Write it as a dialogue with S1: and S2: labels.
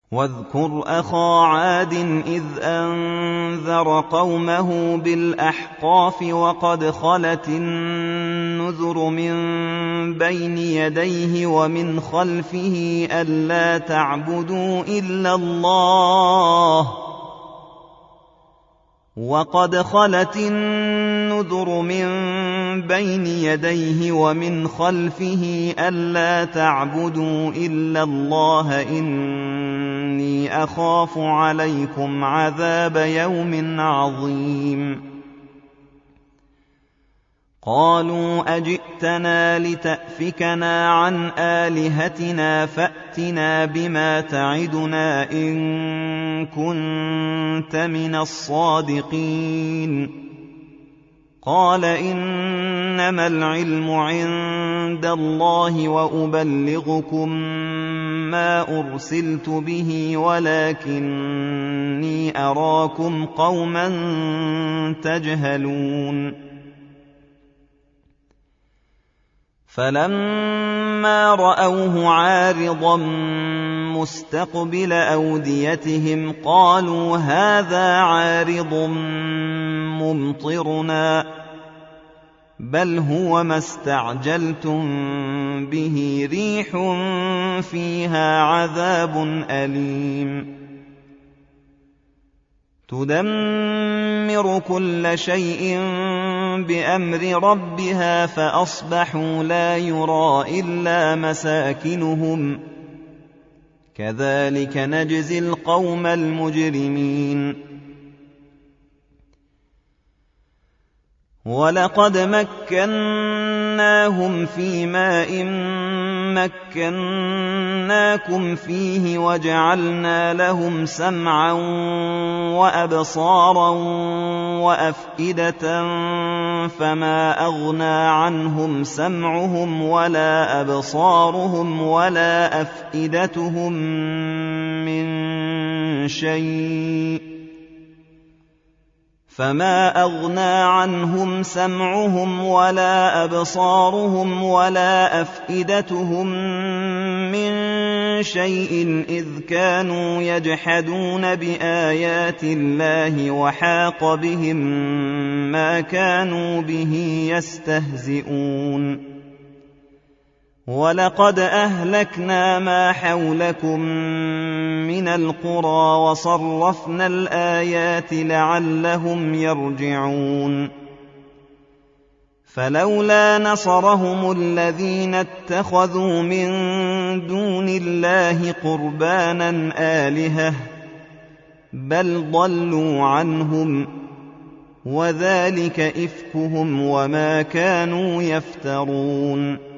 S1: واذكر أخا عاد إذ أنذر قومه بالأحقاف وقد خلت النذر من بين يديه ومن خلفه ألا تعبدوا إلا الله إني أخاف عليكم عذاب يوم عظيم قالوا أجئتنا لتأفكنا عن آلهتنا فأتنا بما تعدنا إن كنت من الصادقين قال إنما العلم عند الله وأبلغكم ما أرسلت به ولكني أراكم قوما تجهلون فلما رأوه عارضا مستقبل أوديتهم قالوا هذا عارض ممطرنا بل هو ما استعجلتم به ريح فيها عذاب أليم تدمر كل شيء بأمر ربها فأصبحوا لا يرى إلا مساكنهم كذلك نجزي القوم المجرمين ولقد مكناهم في ماء مكناكم فيه وجعلنا لهم سمعا وأبصارا وأفئدة فما أغنى عنهم سمعهم ولا أبصارهم ولا أفئدتهم من شيء إذ كانوا يجحدون بآيات الله وحاق بهم ما كانوا به يستهزئون ولقد أهلكنا ما حولكم من القرى وصرفنا الآيات لعلهم يرجعون فلولا نصرهم الذين اتخذوا من دون الله قربانا آلهة بل ضلوا عنهم وذلك إفكهم وما كانوا يفترون